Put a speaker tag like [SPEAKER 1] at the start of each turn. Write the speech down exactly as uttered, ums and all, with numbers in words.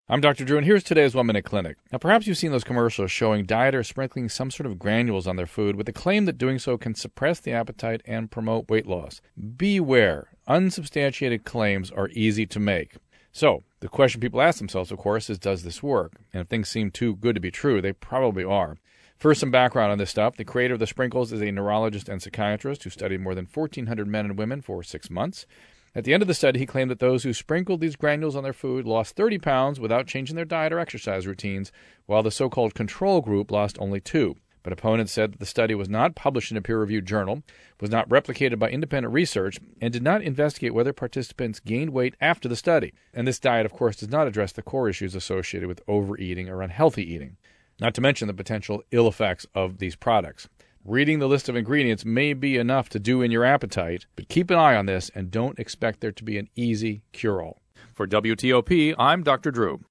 [SPEAKER 1] I'm Doctor Drew, and here's today's One Minute Clinic. Now, perhaps you've seen those commercials showing dieters sprinkling some sort of granules on their food with the claim that doing so can suppress the appetite and promote weight loss. Beware. Unsubstantiated claims are easy to make. So, the question people ask themselves, of course, is does this work? And if things seem too good to be true, they probably are. First, some background on this stuff. The creator of the sprinkles is a neurologist and psychiatrist who studied more than fourteen hundred men and women for six months. At the end of the study, he claimed that those who sprinkled these granules on their food lost thirty pounds without changing their diet or exercise routines, while the so-called control group lost only two. But opponents said that the study was not published in a peer-reviewed journal, was not replicated by independent research, and did not investigate whether participants gained weight after the study. And this diet, of course, does not address the core issues associated with overeating or unhealthy eating, not to mention the potential ill effects of these products. Reading the list of ingredients may be enough to do in your appetite, but keep an eye on this and don't expect there to be an easy cure-all. For W T O P, I'm Doctor Drew.